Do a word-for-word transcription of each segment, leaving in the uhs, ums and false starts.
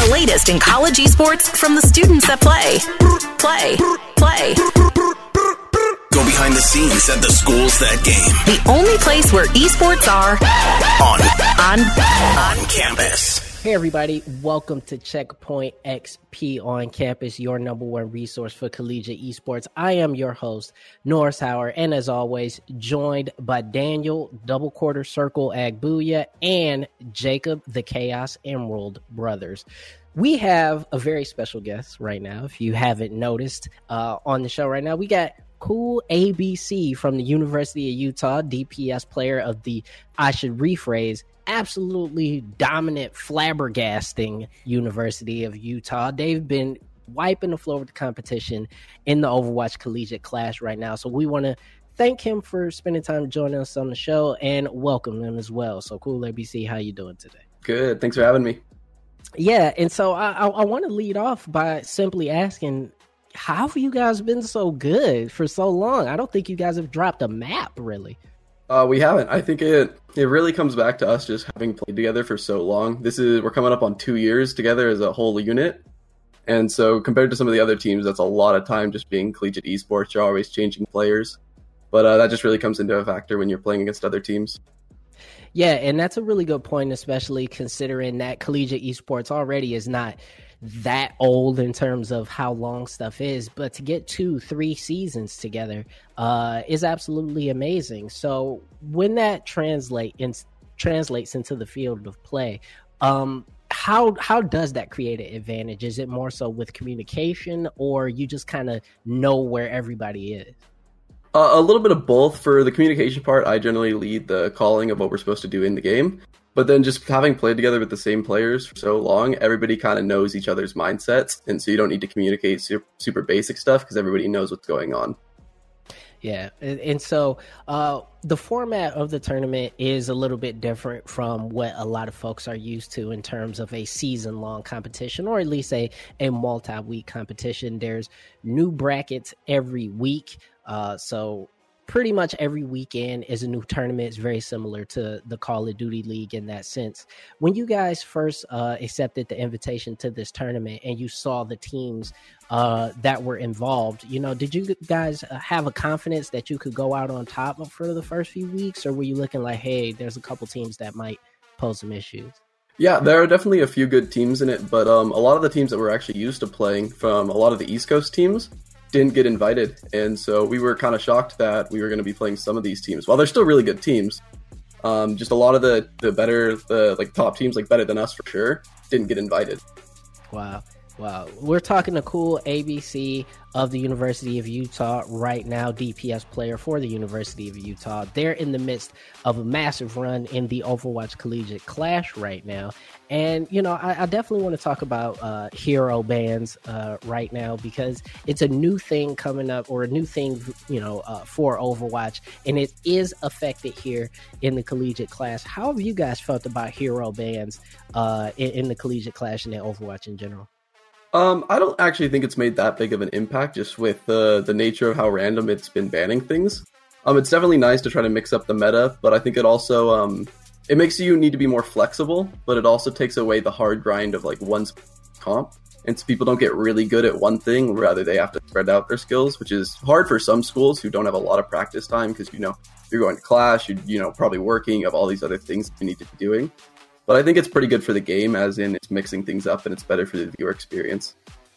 The latest in college esports from the students that play. Play. Play. Go behind the scenes at the schools that game. The only place where esports are On. on On campus. Hey everybody, welcome to Checkpoint X P on campus, your number one resource for collegiate esports. I am your host, Norris Howard, and as always, joined by Daniel Double Quarter Circle Agbuya and Jacob the Chaos Emerald Brothers. We have a very special guest right now, if you haven't noticed, uh, on the show right now. We got Cool A B C from the University of Utah, D P S player of the, I should rephrase, absolutely dominant, flabbergasting University of Utah. They've been wiping the floor with the competition in the Overwatch Collegiate Clash right now. So we want to thank him for spending time joining us on the show and welcome him as well. So Cool A B C, how you doing today? Good. Thanks for having me. Yeah, and so I, I, I want to lead off by simply asking, how have you guys been so good for so long? I don't think you guys have dropped a map, really. Uh, we haven't. I think it it really comes back to us just having played together for so long. This is we're coming up on two years together as a whole unit, and so compared to some of the other teams, that's a lot of time just being collegiate esports. You're always changing players, but uh, that just really comes into a factor when you're playing against other teams. Yeah, and that's a really good point, especially considering that collegiate esports already is not that old in terms of how long stuff is, but to get two, three seasons together uh, is absolutely amazing. So when that translate in, translates into the field of play, um, how how does that create an advantage? Is it more so with communication, or you just kind of know where everybody is? Uh, a little bit of both. For the communication part, I generally lead the calling of what we're supposed to do in the game. But then just having played together with the same players for so long, everybody kind of knows each other's mindsets. And so you don't need to communicate super, super basic stuff because everybody knows what's going on. Yeah. And, and so uh, the format of the tournament is a little bit different from what a lot of folks are used to in terms of a season-long competition, or at least a, a multi-week competition. There's new brackets every week. Uh, so pretty much every weekend is a new tournament. It's very similar to the Call of Duty League in that sense. When you guys first uh, accepted the invitation to this tournament and you saw the teams uh, that were involved, you know, did you guys have a confidence that you could go out on top for the first few weeks, or were you looking like, hey, there's a couple teams that might pose some issues? Yeah, there are definitely a few good teams in it, but um, a lot of the teams that we're actually used to playing from a lot of the East Coast teams didn't get invited, and so we were kind of shocked that we were going to be playing some of these teams. While they're still really good teams, um, just a lot of the the better, the like top teams, like better than us for sure, didn't get invited. Wow. Wow. We're talking to Cool A B C of the University of Utah right now, D P S player for the University of Utah. They're in the midst of a massive run in the Overwatch Collegiate Clash right now. And, you know, I, I definitely want to talk about uh, hero bans uh, right now, because it's a new thing coming up, or a new thing, you know, uh, for Overwatch, and it is affected here in the Collegiate Clash. How have you guys felt about hero bans uh, in, in the Collegiate Clash and in Overwatch in general? Um, I don't actually think it's made that big of an impact, just with the the nature of how random it's been banning things. Um, it's definitely nice to try to mix up the meta, but I think it also um, it makes you need to be more flexible, but it also takes away the hard grind of like one comp, and so people don't get really good at one thing, rather they have to spread out their skills, which is hard for some schools who don't have a lot of practice time, because you know you're going to class, you you know probably working, you have all these other things you need to be doing. But I think it's pretty good for the game, as in it's mixing things up and it's better for the viewer experience.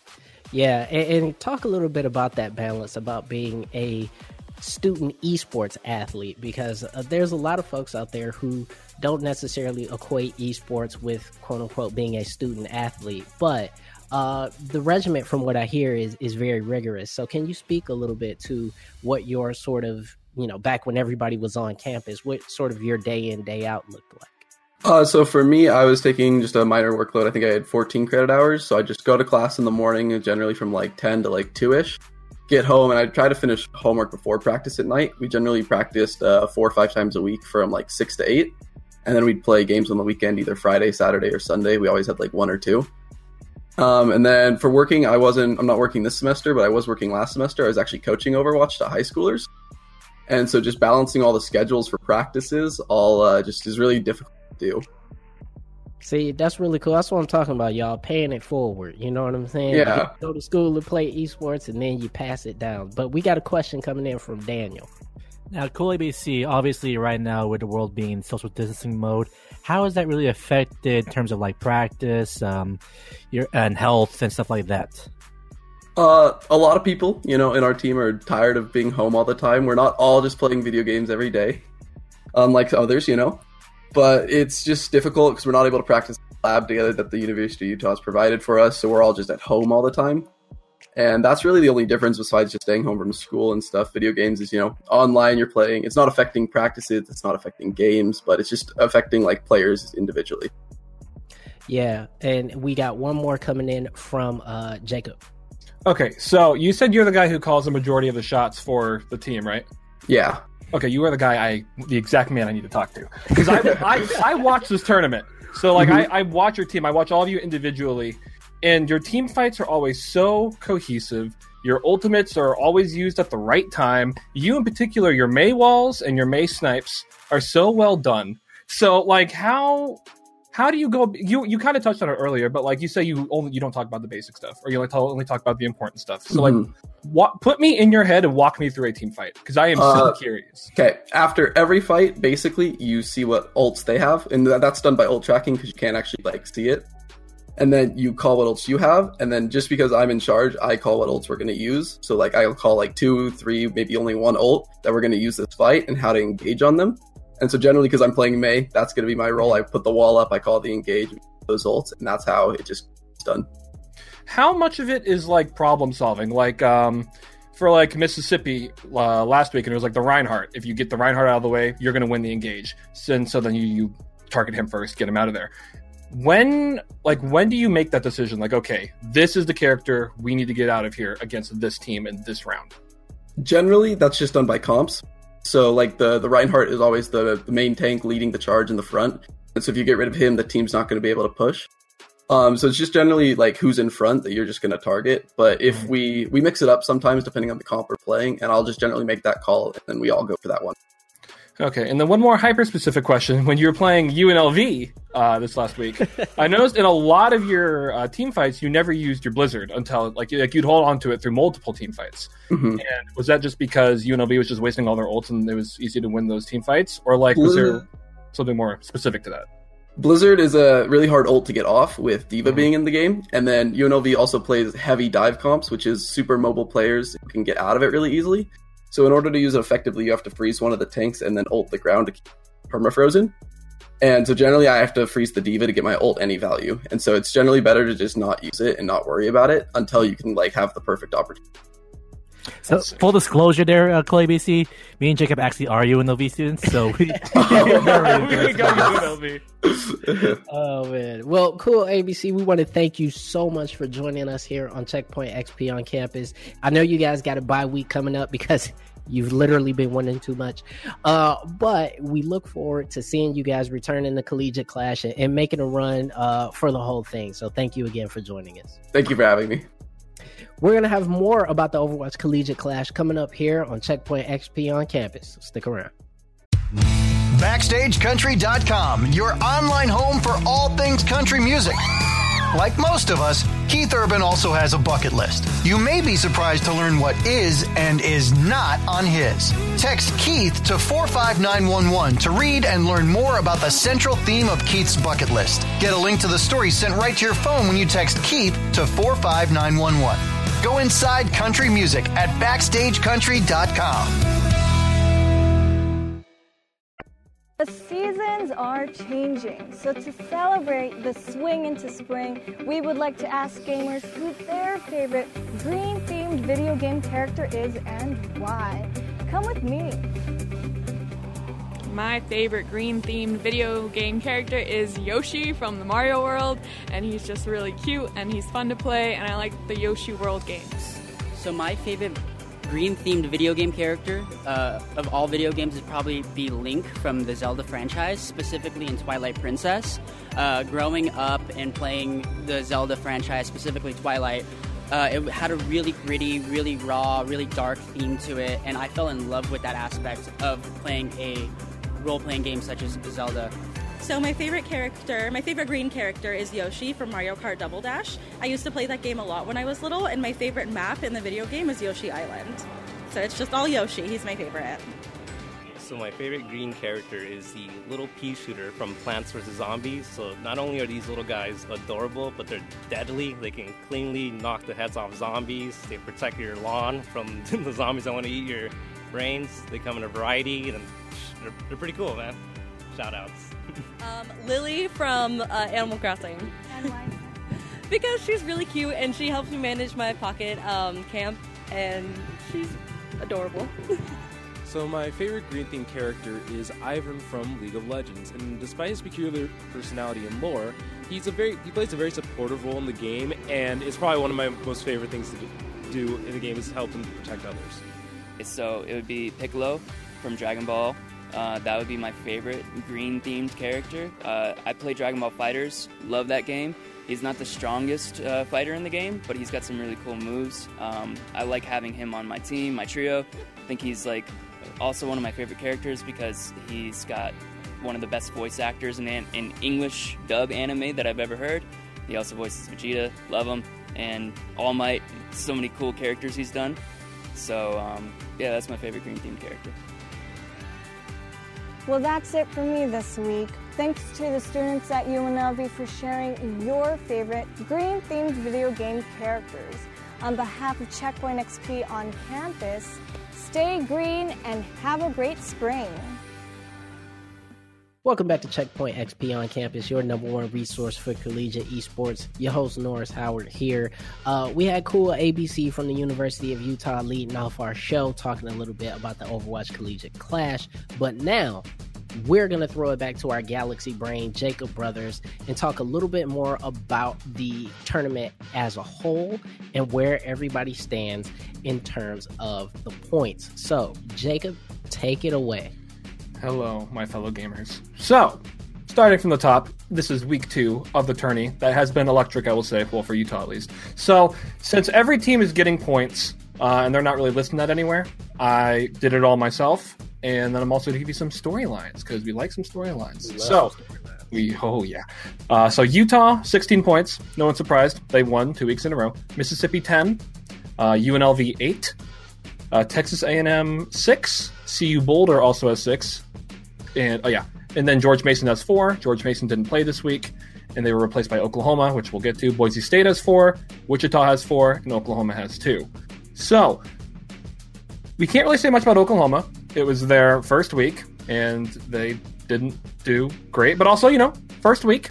Yeah, and, and talk a little bit about that balance, about being a student esports athlete, because uh, there's a lot of folks out there who don't necessarily equate esports with quote unquote being a student athlete, but uh, the regimen, from what I hear, is is very rigorous. So can you speak a little bit to what your sort of, you know, back when everybody was on campus, what sort of your day in, day out looked like? Uh, so for me, I was taking just a minor workload. I think I had fourteen credit hours. So I just go to class in the morning, generally from like ten to like two-ish. Get home, and I'd try to finish homework before practice at night. We generally practiced uh, four or five times a week from like six to eight. And then we'd play games on the weekend, either Friday, Saturday, or Sunday. We always had like one or two. Um, and then for working, I wasn't, I'm not working this semester, but I was working last semester. I was actually coaching Overwatch to high schoolers. And so just balancing all the schedules for practices all uh, just is really difficult to do. See, that's really cool. That's what I'm talking about, y'all. Paying it forward. You know what I'm saying? Yeah. You go to school to play esports, and then you pass it down. But we got a question coming in from Daniel. Now, Cool A B C, obviously right now with the world being in social distancing mode, how has that really affected in terms of like practice, um, your and health and stuff like that? Uh, a lot of people, you know, in our team are tired of being home all the time. We're not all just playing video games every day, unlike others, you know. But it's just difficult because we're not able to practice in the lab together that the University of Utah has provided for us, so we're all just at home all the time. And that's really the only difference besides just staying home from school and stuff. Video games is, you know, online you're playing. It's not affecting practices. It's not affecting games, but it's just affecting like players individually. Yeah, and we got one more coming in from uh, Jacob. Okay, so you said you're the guy who calls the majority of the shots for the team, right? Yeah. Okay, you are the guy I, the exact man I need to talk to. Because I, I, I watch this tournament. So, like, mm-hmm. I, I watch your team. I watch all of you individually. And your team fights are always so cohesive. Your ultimates are always used at the right time. You, in particular, your Mei walls and your Mei snipes are so well done. So, like, how how do you go? You you kind of touched on it earlier, but like you say, you only you don't talk about the basic stuff, or you only talk, only talk about the important stuff. So, mm-hmm. like, what, put me in your head and walk me through a team fight because I am uh, so curious. Okay, after every fight, basically, you see what ults they have, and that's done by ult tracking because you can't actually like see it. And then you call what ults you have, and then just because I'm in charge, I call what ults we're going to use. So, like, I'll call, like, two, three, maybe only one ult that we're going to use this fight and how to engage on them. And so, generally, because I'm playing Mei, that's going to be my role. I put the wall up, I call the engage, those ults, and that's how it just is done. How much of it is, like, problem-solving? Like, um, for, like, Mississippi uh, last week, and it was, like, the Reinhardt. If you get the Reinhardt out of the way, you're going to win the engage. So, and so then you, you target him first, get him out of there. When, like, when do you make that decision? Like, okay, this is the character we need to get out of here against this team in this round. Generally, that's just done by comps. So, like, the, the Reinhardt is always the, the main tank leading the charge in the front. And so if you get rid of him, the team's not going to be able to push. Um, so it's just generally, like, who's in front that you're just going to target. But if mm-hmm. we, we mix it up sometimes depending on the comp we're playing, and I'll just generally make that call, and then we all go for that one. Okay, and then one more hyper-specific question. When you were playing U N L V uh, this last week, I noticed in a lot of your uh, team fights, you never used your Blizzard until, like, like you'd hold on to it through multiple team fights. Mm-hmm. And was that just because U N L V was just wasting all their ults and it was easy to win those team fights? Or, like, was there something more specific to that? Blizzard is a really hard ult to get off with D.Va mm-hmm. being in the game. And then U N L V also plays heavy dive comps, which is super mobile players who can get out of it really easily. So in order to use it effectively, you have to freeze one of the tanks and then ult the ground to keep perma-frozen. And so generally I have to freeze the D.Va to get my ult any value. And so it's generally better to just not use it and not worry about it until you can, like, have the perfect opportunity. So, full disclosure there, uh, Clay B C, me and Jacob actually are U N L V students, so we Oh, man. Well, cool, A B C. We want to thank you so much for joining us here on Checkpoint X P on campus. I know you guys got a bye week coming up because you've literally been winning too much. Uh, but we look forward to seeing you guys return in the Collegiate Clash and, and making a run uh, for the whole thing. So thank you again for joining us. Thank you for having me. We're going to have more about the Overwatch Collegiate Clash coming up here on Checkpoint X P on campus. So stick around. Backstage Country dot com, your online home for all things country music. Like most of us, Keith Urban also has a bucket list. You may be surprised to learn what is and is not on his. Text Keith to four five nine one one to read and learn more about the central theme of Keith's bucket list. Get a link to the story sent right to your phone when you text Keith to four five nine one one. Go inside country music at Backstage Country dot com. The seasons are changing, so to celebrate the swing into spring, we would like to ask gamers who their favorite green-themed video game character is and why. Come with me. My favorite green-themed video game character is Yoshi from the Mario World, and he's just really cute and he's fun to play, and I like the Yoshi World games. So my favorite green-themed video game character uh, of all video games would probably be Link from the Zelda franchise, specifically in Twilight Princess. Uh, growing up and playing the Zelda franchise, specifically Twilight, uh, it had a really gritty, really raw, really dark theme to it, and I fell in love with that aspect of playing a role-playing game such as Zelda. So my favorite character, my favorite green character is Yoshi from Mario Kart Double Dash. I used to play that game a lot when I was little, and my favorite map in the video game is Yoshi Island. So it's just all Yoshi. He's my favorite. So my favorite green character is the little pea shooter from Plants versus. Zombies. So not only are these little guys adorable, but they're deadly. They can cleanly knock the heads off zombies. They protect your lawn from the zombies that want to eat your brains. They come in a variety, and they're, they're pretty cool, man. Shout outs. Um, Lily from uh, Animal Crossing. And why? Because she's really cute and she helps me manage my pocket um, camp, and she's adorable. So my favorite green themed character is Ivern from League of Legends, and despite his peculiar personality and lore, he's a very he plays a very supportive role in the game, and it's probably one of my most favorite things to do in the game is help him protect others. So it would be Piccolo from Dragon Ball. Uh, that would be my favorite green themed character. Uh, I play Dragon Ball FighterZ, love that game. He's not the strongest uh, fighter in the game, but he's got some really cool moves. Um, I like having him on my team, my trio. I think he's like also one of my favorite characters because he's got one of the best voice actors in, an, in English dub anime that I've ever heard. He also voices Vegeta, love him, and All Might, so many cool characters he's done. So, um, yeah, that's my favorite green themed character. Well, that's it for me this week. Thanks to the students at U N L V for sharing your favorite green-themed video game characters. On behalf of Checkpoint X P on campus, stay green and have a great spring. Welcome back to Checkpoint X P on campus, your number one resource for collegiate esports. Your host, Norris Howard, here. Uh, we had cool A B C from the University of Utah leading off our show, talking a little bit about the Overwatch Collegiate Clash. But now, we're going to throw it back to our Galaxy brain, Jacob Brothers, and talk a little bit more about the tournament as a whole and where everybody stands in terms of the points. So, Jacob, take it away. Hello, my fellow gamers. So, starting from the top, this is week two of the tourney. That has been electric, I will say, well, for Utah at least. So, since every team is getting points, uh, and they're not really listing that anywhere, I did it all myself, and then I'm also going to give you some storylines, because we like some storylines. So, storylines. we, oh yeah. Uh, so, Utah, sixteen points. No one's surprised. They won two weeks in a row. Mississippi, ten. Uh, U N L V, eight. Uh, Texas A and M, six. C U Boulder also has six. And oh yeah, and then George Mason has four. George Mason didn't play this week, and they were replaced by Oklahoma, which we'll get to. Boise State has four. Wichita has four, and Oklahoma has two. So we can't really say much about Oklahoma. It was their first week, and they didn't do great. But also, you know, first week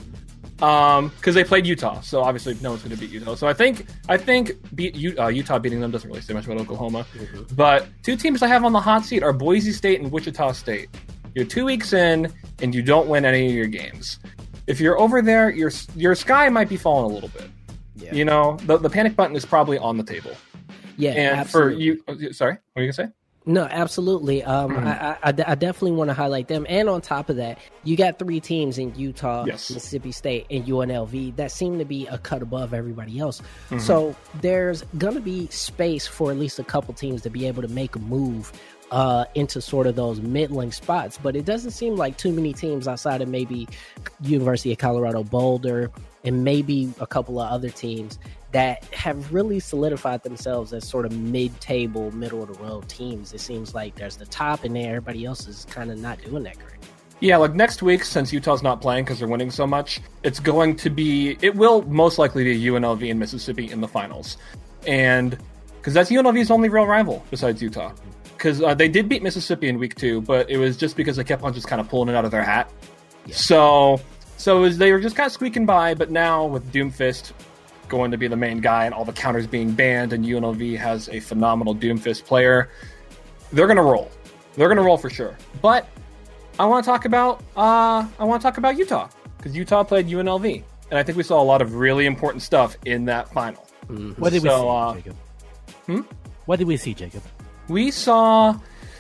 um, because they played Utah, so obviously no one's going to beat Utah. So I think I think beat, uh, Utah beating them doesn't really say much about Oklahoma. Mm-hmm. But two teams I have on the hot seat are Boise State and Wichita State. You're two weeks in, and you don't win any of your games. If you're over there, your your sky might be falling a little bit. Yeah. You know, the the panic button is probably on the table. Yeah, and absolutely. for you, sorry, what were you gonna say? No, absolutely. Um, mm-hmm. I, I, I definitely want to highlight them. And on top of that, you got three teams in Utah, yes. Mississippi State, and U N L V that seem to be a cut above everybody else. Mm-hmm. So there's going to be space for at least a couple teams to be able to make a move uh, into sort of those middling spots. But it doesn't seem like too many teams outside of maybe University of Colorado Boulder and maybe a couple of other teams that have really solidified themselves as sort of mid-table, middle-of-the-road teams. It seems like there's the top, and then everybody else is kind of not doing that great. Yeah, like next week, since Utah's not playing because they're winning so much, it's going to be, it will most likely be U N L V and Mississippi in the finals. And, because that's U N L V's only real rival besides Utah. Because uh, they did beat Mississippi in week two, but it was just because they kept on just kind of pulling it out of their hat. Yeah. So, so it was, they were just kind of squeaking by, but now with Doomfist going to be the main guy and all the counters being banned, and U N L V has a phenomenal Doomfist player, they're going to roll. They're going to roll for sure. But I want to talk about uh, I want to talk about Utah, because Utah played U N L V, and I think we saw a lot of really important stuff in that final. Mm-hmm. What did so, we see, uh, Jacob? Hmm? What did we see, Jacob? We saw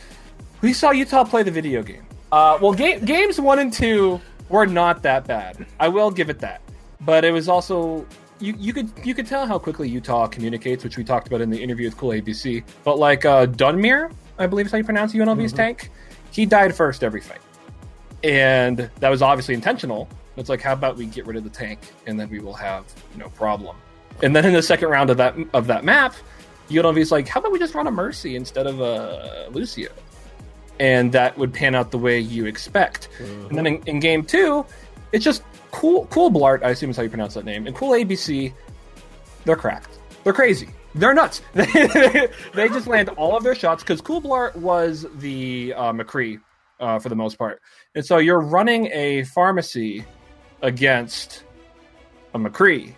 we saw Utah play the video game. Uh, well, ga- games one and two were not that bad. I will give it that, but it was also. You, you could you could tell how quickly Utah communicates, which we talked about in the interview with Cool A B C. But like uh, Dunmere, I believe is how you pronounce U N L V's mm-hmm. tank, he died first every fight. And that was obviously intentional. It's like, how about we get rid of the tank, and then we will have no problem. And then in the second round of that of that map, U N L V's like, how about we just run a Mercy instead of a Lucio? And that would pan out the way you expect. Mm-hmm. And then in, in game two, it's just cool, cool Blart, I assume is how you pronounce that name, and Cool A B C, they're cracked. They're crazy. They're nuts. They just land all of their shots, because Cool Blart was the uh, McCree uh, for the most part. And so you're running a pharmacy against a McCree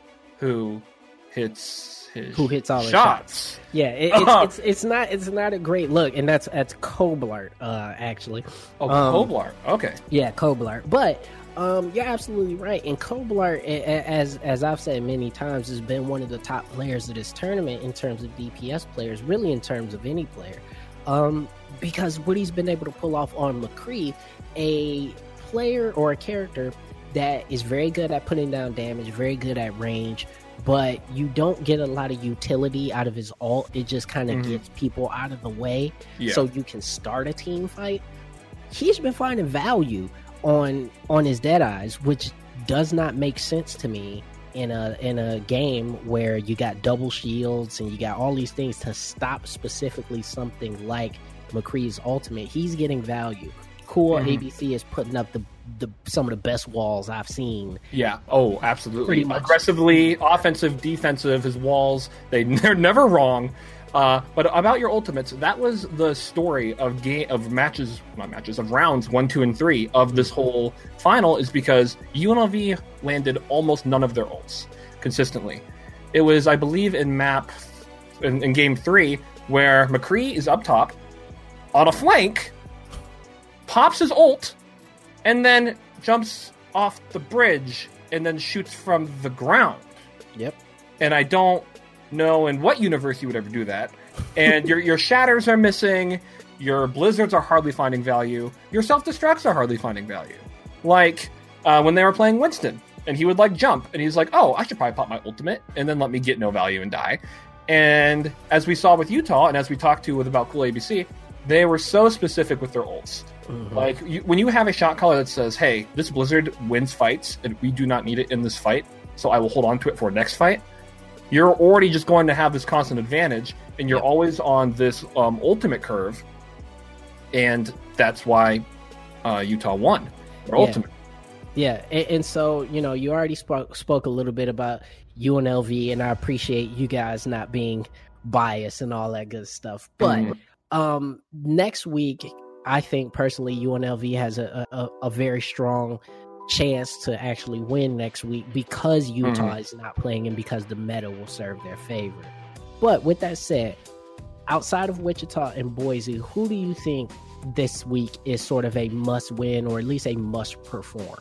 who hits his who hits all his shots. shots. Yeah, it, it's, uh, it's it's not it's not a great look, and that's that's Coblart, uh, actually. Oh, um, Coblart. Okay. Yeah, Coblart. But um, you're absolutely right. And Coblart, as as I've said many times, has been one of the top players of this tournament in terms of D P S players, really in terms of any player. Um, because what he's been able to pull off on McCree, a player or a character that is very good at putting down damage, very good at range, but you don't get a lot of utility out of his ult. It just kind of mm-hmm. gets people out of the way, yeah. so you can start a team fight. He's been finding value on on his Deadeyes, which does not make sense to me in a in a game where you got double shields and you got all these things to stop specifically something like McCree's ultimate. He's getting value. Cool mm-hmm. A B C is putting up the, the some of the best walls I've seen. Yeah. Oh, absolutely. Aggressively, offensive, defensive. His walls, they, they're never wrong. Uh, but about your ultimates, that was the story of game of matches, not matches, of rounds one, two, and three of this whole final, is because U N L V landed almost none of their ults consistently. It was, I believe, in map in, in game three where McCree is up top on a flank, pops his ult, and then jumps off the bridge and then shoots from the ground. Yep. And I don't know in what universe you would ever do that. And your your shatters are missing, your blizzards are hardly finding value, your self-destructs are hardly finding value. Like, uh, when they were playing Winston, and he would, like, jump, and he's like, oh, I should probably pop my ultimate, and then let me get no value and die. And as we saw with Utah, and as we talked to with about Cool A B C, they were so specific with their ults. Mm-hmm. Like, you, when you have a shot caller that says, hey, this blizzard wins fights, and we do not need it in this fight, so I will hold on to it for next fight, you're already just going to have this constant advantage, and you're yep. always on this um, ultimate curve, and that's why uh, Utah won their yeah. ultimate. Yeah, and, and so, you know, you already spoke, spoke a little bit about U N L V, and I appreciate you guys not being biased and all that good stuff. But mm. um, next week, I think personally U N L V has a, a, a very strong chance to actually win next week because Utah mm-hmm. is not playing and because the meta will serve their favor. But with that said, outside of Wichita and Boise, who do you think this week is sort of a must win or at least a must perform?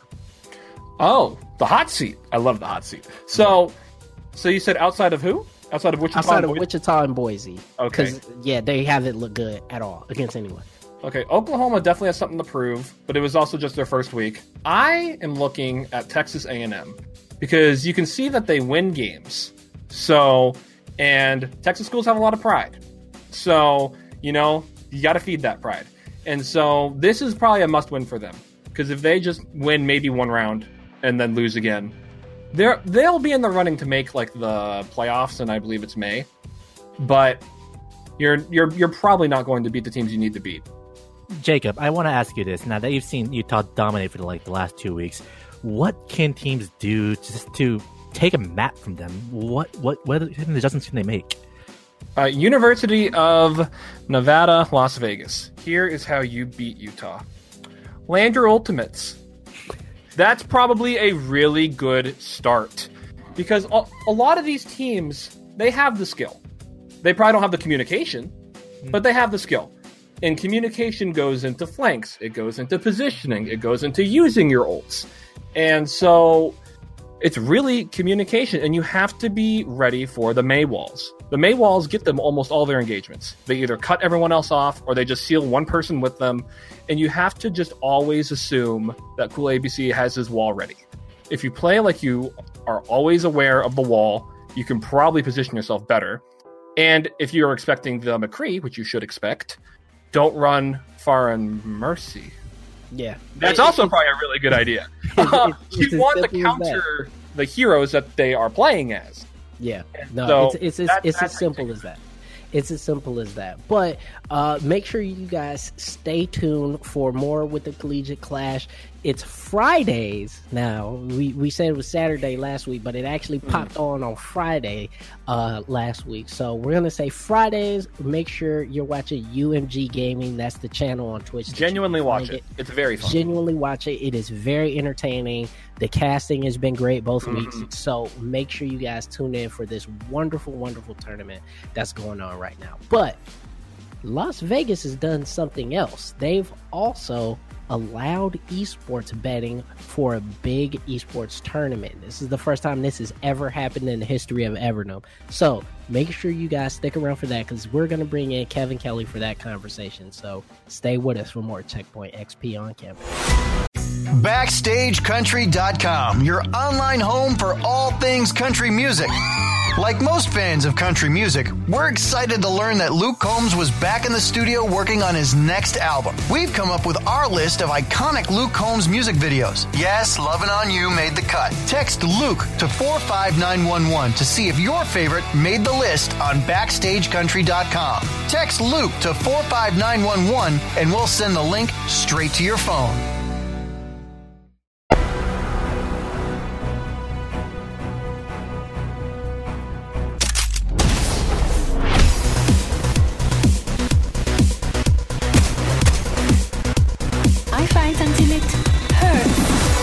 Oh, the hot seat. I love the hot seat. So, so you said outside of who? Outside of Wichita? Outside and of Boise? Wichita and Boise. Okay. Because, yeah, they haven't looked good at all against anyone. Okay, Oklahoma definitely has something to prove, but it was also just their first week. I am looking at Texas A and M because you can see that they win games. So, and Texas schools have a lot of pride. So, you know, you got to feed that pride. And so this is probably a must-win for them because if they just win maybe one round and then lose again, they're, they'll be in the running to make like the playoffs, and I believe it's May. But you're you're you're probably not going to beat the teams you need to beat. Jacob, I want to ask you this. Now that you've seen Utah dominate for like the last two weeks, what can teams do just to take a map from them? What what what adjustments can they make? Uh, University of Nevada, Las Vegas. Here is how you beat Utah. Land your ultimates. That's probably a really good start because a, a lot of these teams, they have the skill. They probably don't have the communication, but they have the skill. And communication goes into flanks. It goes into positioning. It goes into using your ults. And so it's really communication. And you have to be ready for the May walls. The May walls get them almost all their engagements. They either cut everyone else off or they just seal one person with them. And you have to just always assume that Cool A B C has his wall ready. If you play like you are always aware of the wall, you can probably position yourself better. And if you're expecting the McCree, which you should expect, don't run Faran Mercy. Yeah, that's it, also it, probably a really good idea. It's, Uh, it's you want to counter the heroes that they are playing as. Yeah, no, so it's it's it's, that, it's as simple as that. It's as simple as that. But uh, make sure you guys stay tuned for more with the Collegiate Clash. It's Fridays now. We we said it was Saturday last week, but it actually mm. popped on on Friday uh, last week. So we're going to say Fridays. Make sure you're watching U M G Gaming. That's the channel on Twitch. Genuinely watch it. it. It's very fun. Genuinely watch it. It is very entertaining. The casting has been great both mm-hmm. weeks. So make sure you guys tune in for this wonderful, wonderful tournament that's going on right now. But Las Vegas has done something else. They've also allowed esports betting for a big esports tournament. This is the first time this has ever happened in the history of Evernome. So make sure you guys stick around for that, because we're going to bring in Kevin Kelly for that conversation. So stay with us for more Checkpoint X P on campus. Backstage Country dot com, your online home for all things country music. Like most fans of country music, we're excited to learn that Luke Combs was back in the studio working on his next album. We've come up with our list of iconic Luke Combs music videos. Yes, Lovin' On You made the cut. Text Luke to four five nine one one to see if your favorite made the list on Backstage Country dot com. Text Luke to four five nine one one and we'll send the link straight to your phone. Until it hurts.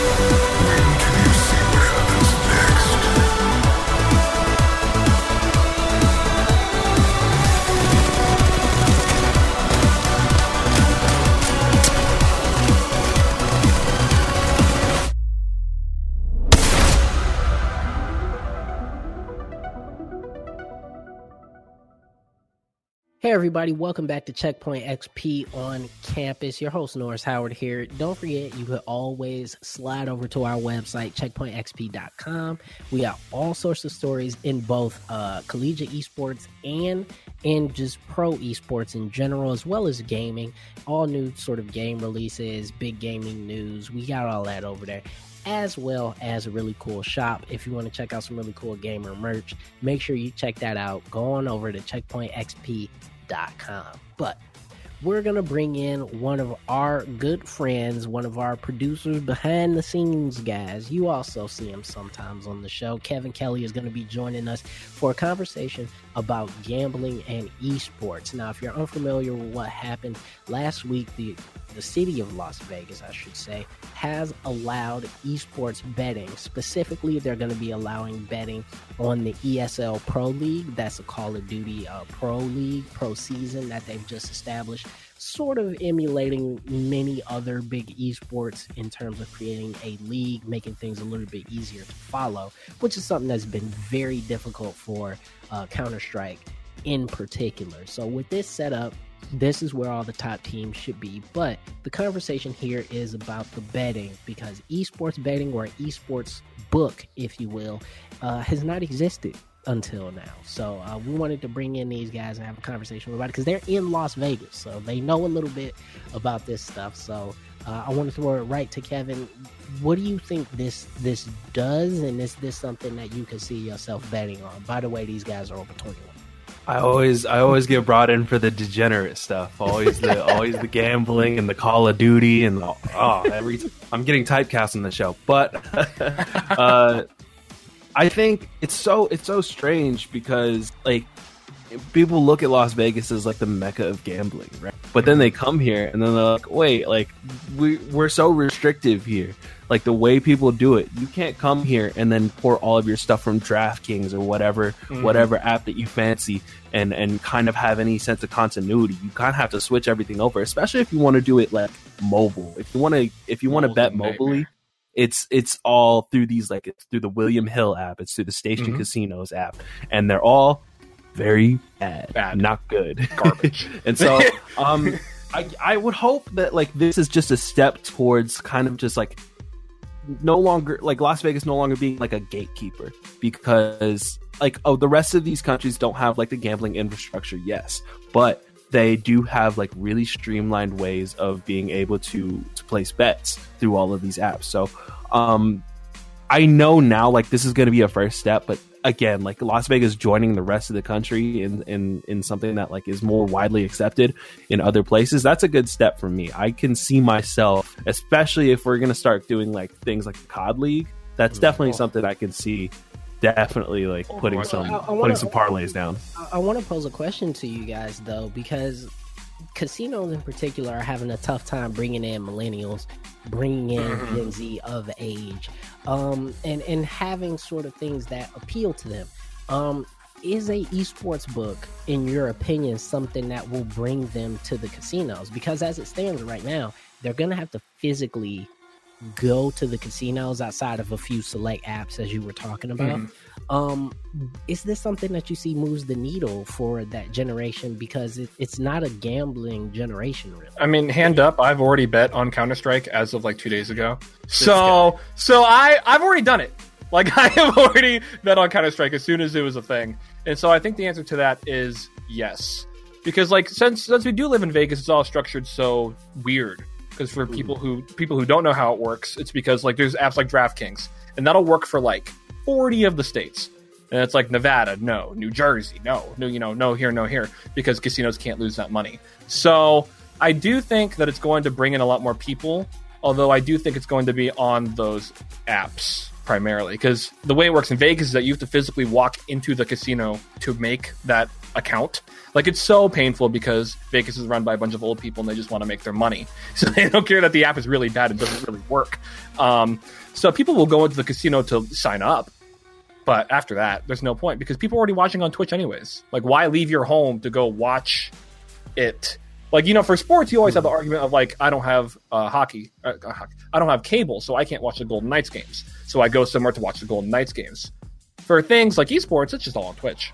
Hey everybody, welcome back to Checkpoint X P on campus. Your host Norris Howard here. Don't forget, you can always slide over to our website, checkpoint x p dot com. We got all sorts of stories in both uh, collegiate esports and in just pro esports in general, as well as gaming. All new sort of game releases, big gaming news. We got all that over there, as well as a really cool shop. If you want to check out some really cool gamer merch, make sure you check that out. Go on over to checkpoint x p dot com. But we're going to bring in one of our good friends, one of our producers, behind the scenes guys. You also see him sometimes on the show. Kevin Kelly is going to be joining us for a conversation about gambling and esports. Now, if you're unfamiliar with what happened last week, the the city of Las Vegas, I should say, has allowed esports betting. Specifically, they're going to be allowing betting on the E S L Pro League. That's a Call of Duty uh, Pro League, Pro Season that they've just established, sort of emulating many other big esports in terms of creating a league, making things a little bit easier to follow, which is something that's been very difficult for uh, Counter-Strike in particular. So with this setup, this is where all the top teams should be. But the conversation here is about the betting, because esports betting, or esports book, if you will, uh, has not existed until now. So uh, we wanted to bring in these guys and have a conversation about it, because they're in Las Vegas, so they know a little bit about this stuff. So uh, I want to throw it right to Kevin. What do you think this this does, and is this something that you could see yourself betting on? By the way, these guys are over twenty-one. I always, I always get brought in for the degenerate stuff. Always the, always the gambling and the Call of Duty and the, oh, every. I'm getting typecast on the show, but uh, I think it's so, it's so strange because like people look at Las Vegas as like the mecca of gambling, right? But then they come here and then they're like, wait, like we we're so restrictive here. Like the way people do it, you can't come here and then pour all of your stuff from DraftKings or whatever, mm-hmm. whatever app that you fancy, and and kind of have any sense of continuity. You kind of have to switch everything over, especially if you want to do it like mobile. If you want to, if you want to bet mobily, it's it's all through these, like it's through the William Hill app, it's through the Station mm-hmm. Casinos app, and they're all very bad, bad. Not good, garbage. And so, um, I I would hope that like this is just a step towards kind of just like. No longer like Las Vegas no longer being like a gatekeeper, because like oh the rest of these countries don't have like the gambling infrastructure, yes, but they do have like really streamlined ways of being able to, to place bets through all of these apps. So um, I know now like this is going to be a first step, but again, like Las Vegas joining the rest of the country in, in, in something that like is more widely accepted in other places, that's a good step for me. I can see myself, especially if we're going to start doing like things like the C O D League, that's definitely something I can see definitely like putting some I- I wanna- putting some parlays down. I, I want to pose a question to you guys though, because casinos in particular are having a tough time bringing in millennials, bringing in Mm-hmm. Gen Z of age, um, and and having sort of things that appeal to them. Um, is a esports book, in your opinion, something that will bring them to the casinos? Because as it stands right now, they're going to have to physically go to the casinos outside of a few select apps, as you were talking about. Mhm. Um, is this something that you see moves the needle for that generation? Because it, it's not a gambling generation, really. I mean, hand up, I've already bet on Counter-Strike as of like two days ago. So, so I, I've already done it. Like, I have already bet on Counter-Strike as soon as it was a thing. And so I think the answer to that is yes. Because, like, since since we do live in Vegas, it's all structured so weird. Because for people who people who don't know how it works, it's because, like, there's apps like DraftKings. And that'll work for, like, forty of the states. And it's like Nevada, no. New Jersey, no. No, you know, no here, no here. Because casinos can't lose that money. So I do think that it's going to bring in a lot more people. Although I do think it's going to be on those apps primarily. Because the way it works in Vegas is that you have to physically walk into the casino to make that account. Like, it's so painful because Vegas is run by a bunch of old people and they just want to make their money. So they don't care that the app is really bad and doesn't really work. Um, so people will go into the casino to sign up. But after that, there's no point because people are already watching on Twitch anyways. Like, why leave your home to go watch it? Like, you know, for sports, you always have the argument of, like, I don't have uh, hockey. Uh, hockey. I don't have cable, so I can't watch the Golden Knights games. So I go somewhere to watch the Golden Knights games. For things like esports, it's just all on Twitch.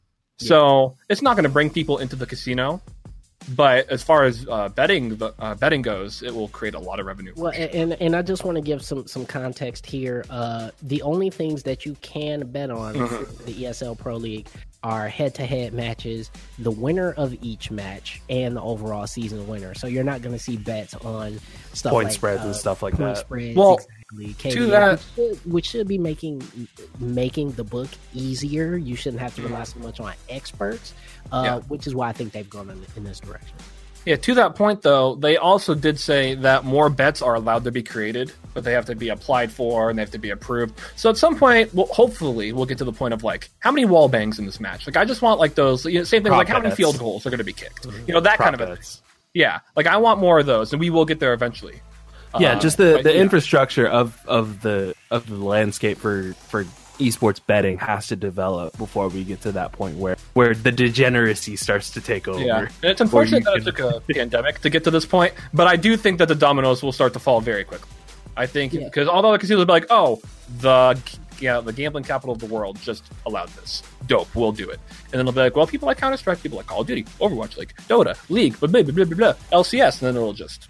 So it's not going to bring people into the casino, but as far as uh, betting the uh, betting goes, it will create a lot of revenue. Well, and and I just want to give some some context here. Uh, the only things that you can bet on Mhm. for the E S L Pro League are head-to-head matches, the winner of each match, and the overall season winner. So you're not going to see bets on stuff Point like spreads uh, and stuff like point that. Spreads, Well, exactly. to K D M, that- which should, which should be making making the book easier. You shouldn't have to rely so much on experts, uh, Yeah. which is why I think they've gone in, in this direction. Yeah, to that point, though, they also did say that more bets are allowed to be created, but they have to be applied for and they have to be approved. So at some point, we'll, hopefully, we'll get to the point of, like, how many wall bangs in this match? Like, I just want, like, those, you know, same thing, Prop like, how many bets. field goals are going to be kicked? You know, that Prop kind of a thing. bets. Yeah, like, I want more of those, and we will get there eventually. Yeah, Uh, just the, but, the yeah. infrastructure of, of the of the landscape for, for esports betting has to develop before we get to that point where, where the degeneracy starts to take over. Yeah, and it's unfortunate Where that you it took a pandemic to get to this point, but I do think that the dominoes will start to fall very quickly. I think Yeah. because although the casinos will be like, oh, the yeah, the gambling capital of the world just allowed this. Dope, we'll do it. And then they'll be like, well, people like Counter-Strike, people like Call of Duty, Overwatch, like Dota, League, blah, blah, blah, blah, blah, blah, L C S, and then it'll just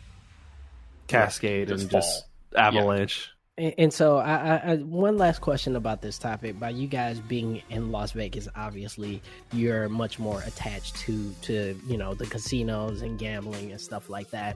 Cascade Just and fall. just avalanche. And, and so, I, I, I one last question about this topic. By you guys being in Las Vegas, obviously you're much more attached to to you know the casinos and gambling and stuff like that.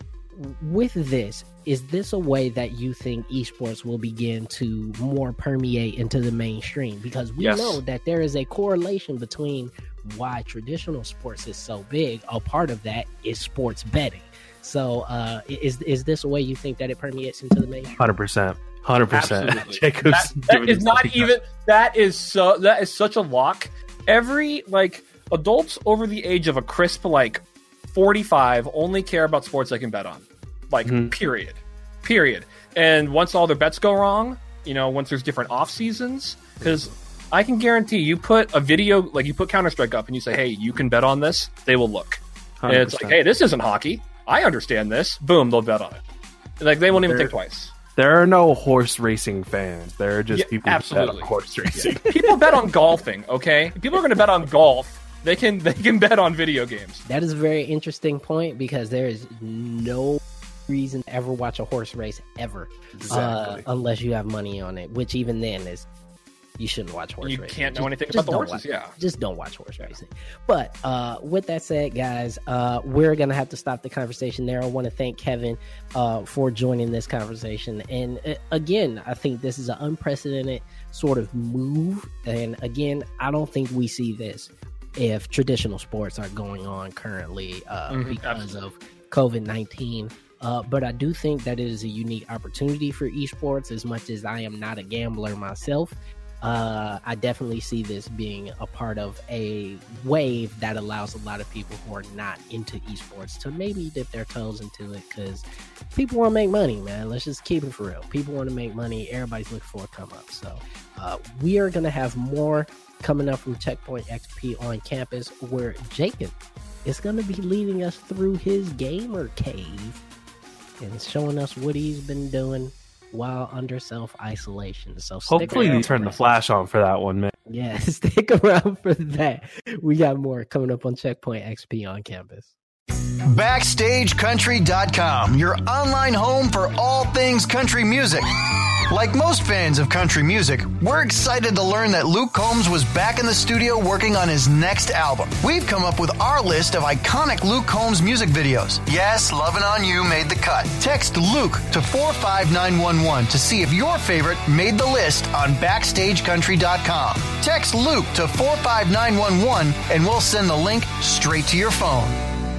With this, is this a way that you think esports will begin to more permeate into the mainstream? Because we Yes. know that there is a correlation between why traditional sports is so big. A part of that is sports betting. So, uh, is is this a way you think that it permeates into the mainstream? Hundred percent, hundred percent. Absolutely. Jacob's That, that giving is us not the- even. That is so. That is such a lock. Every like adults over the age of a crisp like forty-five only care about sports they can bet on. Like Mhm. period, period. And once all their bets go wrong, you know, once there's different off seasons, because I can guarantee you put a video like you put Counter Strike up and you say, hey, you can bet on this. They will look. And it's like, one hundred percent. hey, this isn't hockey. I understand this. Boom, they'll bet on it. Like they won't even There- think twice. There are no horse racing fans. There are just Yeah, people who absolutely. bet on horse racing. People bet on golfing, okay? If people are going to bet on golf, they can they can bet on video games. That is a very interesting point because there is no reason to ever watch a horse race ever, Exactly. uh, unless you have money on it. Which even then is you shouldn't watch horse you racing. can't know Just- anything just about the don't horses. watch- Yeah. Just don't watch horse racing. But uh, with that said, guys, uh, we're going to have to stop the conversation there. I want to thank Kevin uh, for joining this conversation. And uh, again, I think this is an unprecedented sort of move. And again, I don't think we see this if traditional sports are going on currently uh, Mhm, because absolutely. of COVID nineteen. Uh, but I do think that it is a unique opportunity for esports. As much as I am not a gambler myself, uh, I definitely see this being a part of a wave that allows a lot of people who are not into esports to maybe dip their toes into it, because people want to make money, man. Let's just keep it for real. People want to make money. Everybody's looking for a come up. So uh, we are going to have more coming up from Checkpoint X P on campus, where Jacob is going to be leading us through his gamer cave and showing us what he's been doing while under self-isolation. So stick Hopefully around you turn for the that. flash on for that one, man. Yeah, stick around for that. We got more coming up on Checkpoint X P on campus. Backstage Country dot com, your online home for all things country music. Like most fans of country music, we're excited to learn that Luke Combs was back in the studio working on his next album. We've come up with our list of iconic Luke Combs music videos. Yes, Lovin' On You made the cut. Text Luke to four five nine one one to see if your favorite made the list on Backstage Country dot com. Text Luke to four five nine one one and we'll send the link straight to your phone.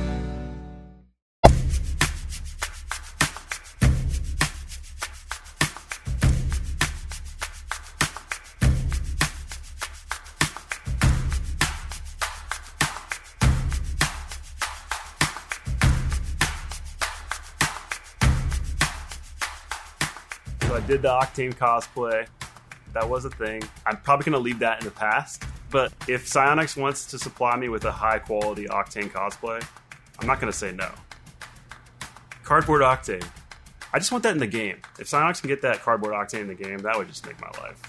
So I did the Octane cosplay. That was a thing. I'm probably going to leave that in the past. But if Psyonix wants to supply me with a high quality Octane cosplay, I'm not going to say no. Cardboard Octane. I just want that in the game. If Psyonix can get that Cardboard Octane in the game, that would just make my life.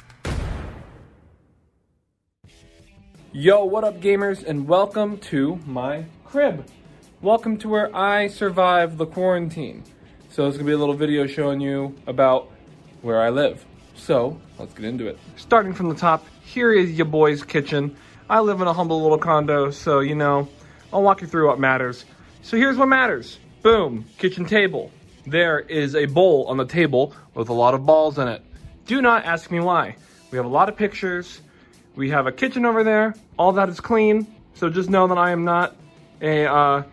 Yo, what up, gamers, and welcome to my crib. Welcome to where I survived the quarantine. So it's gonna be a little video showing you about where I live. So let's get into it. Starting from the top, here is your boy's kitchen. I live in a humble little condo, so you know, I'll walk you through what matters. So here's what matters. Boom, kitchen table. There is a bowl on the table with a lot of balls in it. Do not ask me why. We have a lot of pictures. We have a kitchen over there. All that is clean. So just know that I am not a, uh,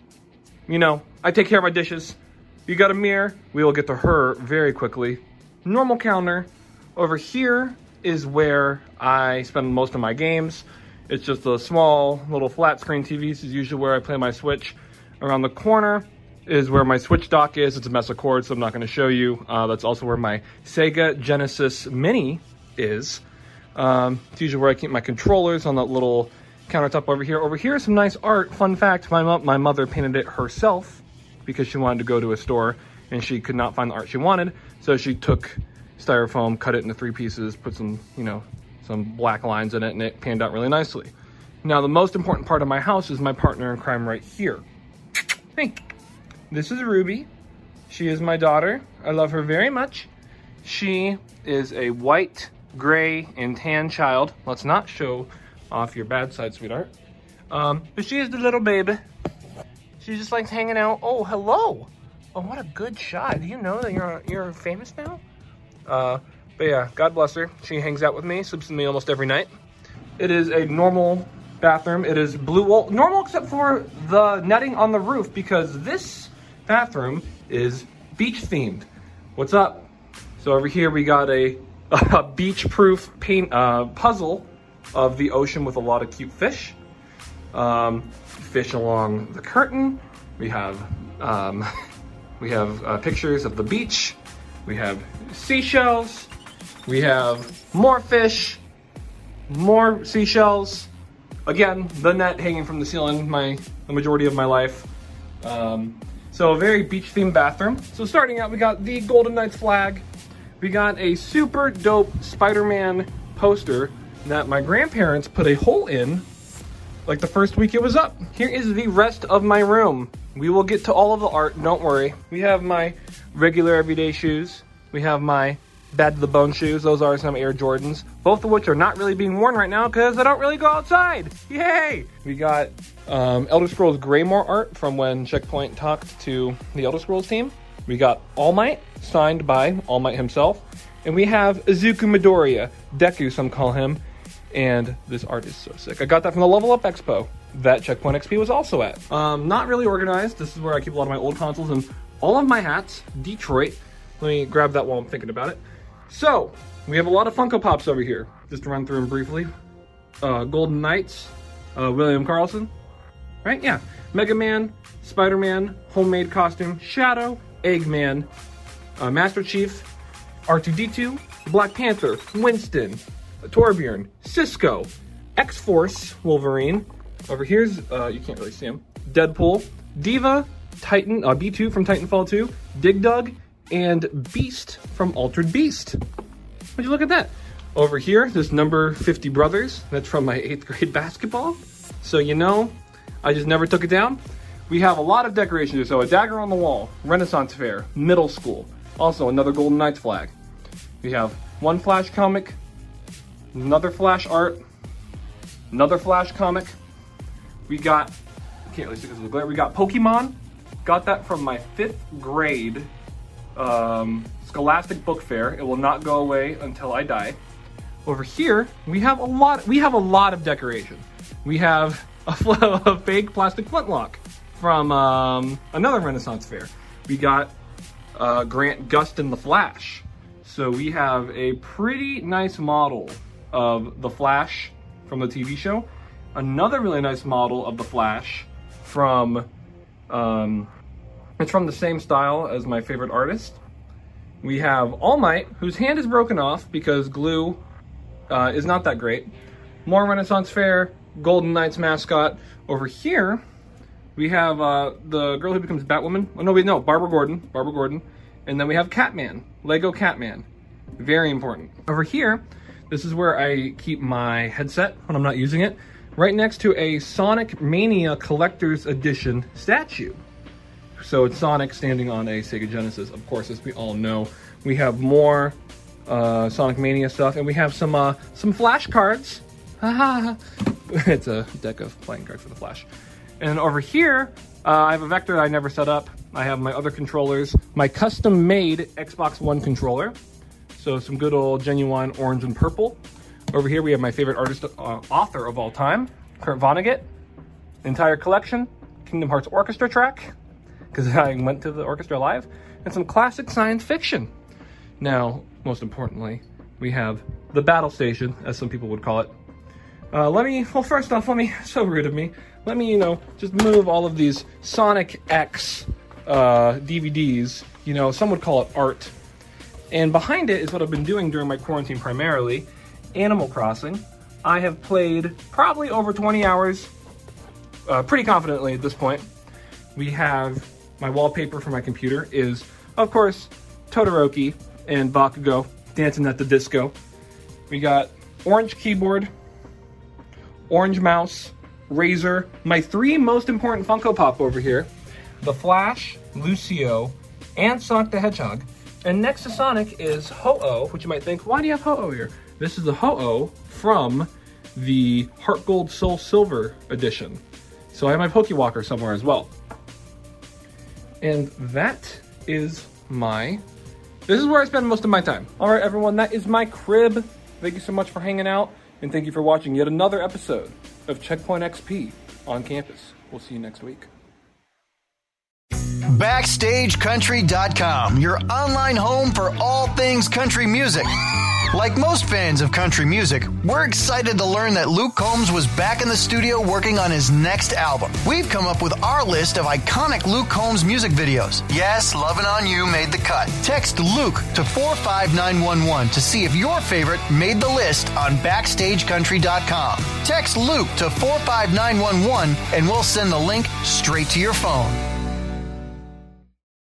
you know, I take care of my dishes. You got a mirror. We will get to her very quickly. Normal counter. Over here is where I spend most of my games. It's just a small little flat screen T V. This is usually where I play my Switch. Around the corner is where my Switch dock is. It's a mess of cords, so I'm not going to show you. Uh, that's also where my Sega Genesis Mini is. Um, it's usually where I keep my controllers, on that little countertop over here. Over here is some nice art. Fun fact, my, mo- my mother painted it herself because she wanted to go to a store and she could not find the art she wanted. So she took styrofoam, cut it into three pieces, put some, you know, some black lines in it, and it panned out really nicely. Now, the most important part of my house is my partner in crime right here. Hey, this is Ruby. She is my daughter. I love her very much. She is a white, gray, and tan child. Let's not show off your bad side, sweetheart. Um, but she is the little baby. She just likes hanging out. Oh, hello. Oh, what a good shot. Do you know that you're you're famous now? Uh, but yeah, God bless her. She hangs out with me, sleeps with me almost every night. It is a normal bathroom. It is blue, well, normal except for the netting on the roof, because this bathroom is beach themed. What's up? So over here we got a, a beach proof paint uh, puzzle of the ocean with a lot of cute fish. Um, fish along the curtain. We have um, we have uh, pictures of the beach. We have seashells. We have more fish, more seashells. Again, the net hanging from the ceiling my the majority of my life. Um, so a very beach-themed bathroom. So starting out, we got the Golden Knights flag. We got a super dope Spider-Man poster that my grandparents put a hole in like the first week it was up. Here is the rest of my room. We will get to all of the art, don't worry. We have my regular everyday shoes. We have my Bad to the Bone shoes. Those are some Air Jordans, both of which are not really being worn right now because I don't really go outside. Yay! We got um, Elder Scrolls Greymoor art from when Checkpoint talked to the Elder Scrolls team. We got All Might, signed by All Might himself. And we have Izuku Midoriya, Deku some call him. And this art is so sick. I got that from the Level Up Expo that Checkpoint X P was also at. Um, not really organized. This is where I keep a lot of my old consoles and all of my hats. Detroit. Let me grab that while I'm thinking about it. So, we have a lot of Funko Pops over here. Just to run through them briefly. Uh, Golden Knights, uh, William Carlson, right? Yeah. Mega Man, Spider-Man, homemade costume, Shadow, Eggman, uh, Master Chief, R two D two, Black Panther, Winston, Torbjorn, Cisco, X-Force, Wolverine. Over here's, uh, you can't really see him, Deadpool, Diva, Titan, uh, B two from Titanfall two, Dig Dug, and Beast from Altered Beast. Would you look at that? Over here, this number fifty Brothers. That's from my eighth grade basketball. So you know, I just never took it down. We have a lot of decorations here. So a dagger on the wall, Renaissance Fair, middle school. Also another Golden Knights flag. We have one Flash comic, another Flash art, another Flash comic. We got, can't really see because of the glare. We got Pokemon. Got that from my fifth grade um, Scholastic Book Fair. It will not go away until I die. Over here, we have a lot. We have a lot of decoration. We have a, a fake plastic flintlock from um, another Renaissance Fair. We got uh, Grant Gustin the Flash. So we have a pretty nice model of the Flash from the T V show. Another really nice model of the Flash from. Um, It's from the same style as my favorite artist. We have All Might, whose hand is broken off because glue uh, is not that great. More Renaissance Fair, Golden Knights mascot. Over here, we have uh, the girl who becomes Batwoman. Oh, no, wait, no, Barbara Gordon. Barbara Gordon. And then we have Catman, Lego Catman. Very important. Over here, this is where I keep my headset when I'm not using it. Right next to a Sonic Mania Collector's Edition statue. So it's Sonic standing on a Sega Genesis, of course, as we all know. We have more uh, Sonic Mania stuff, and we have some uh, some Flash cards. It's a deck of playing cards for the Flash. And over here, uh, I have a Vector I never set up. I have my other controllers, my custom-made Xbox One controller. So some good old genuine orange and purple. Over here, we have my favorite artist, uh, author of all time, Kurt Vonnegut. Entire collection, Kingdom Hearts Orchestra track, because I went to the orchestra live, and some classic science fiction. Now, most importantly, we have the Battle Station, as some people would call it. Uh, let me, well, first off, let me, so rude of me, let me, you know, just move all of these Sonic X uh, D V Ds, you know, some would call it art. And behind it is what I've been doing during my quarantine primarily, Animal Crossing. I have played probably over twenty hours, uh, pretty confidently at this point. We have my wallpaper for my computer is, of course, Todoroki and Bakugo dancing at the disco. We got orange keyboard, orange mouse, Razer, my three most important Funko Pop over here, the Flash, Lucio, and Sonic the Hedgehog. And next to Sonic is Ho-Oh, which you might think, why do you have Ho-Oh here? This is the Ho-Oh from the Heart Gold Soul Silver edition. So I have my Pokewalker somewhere as well. And that is my, this is where I spend most of my time. All right, everyone, that is my crib. Thank you so much for hanging out, and thank you for watching yet another episode of Checkpoint X P on campus. We'll see you next week. Backstage Country dot com, your online home for all things country music. Like most fans of country music, we're excited to learn that Luke Combs was back in the studio working on his next album. We've come up with our list of iconic Luke Combs music videos. Yes, Lovin' On You made the cut. Text Luke to four five nine one one to see if your favorite made the list on Backstage Country dot com. Text Luke to four five nine one one and we'll send the link straight to your phone.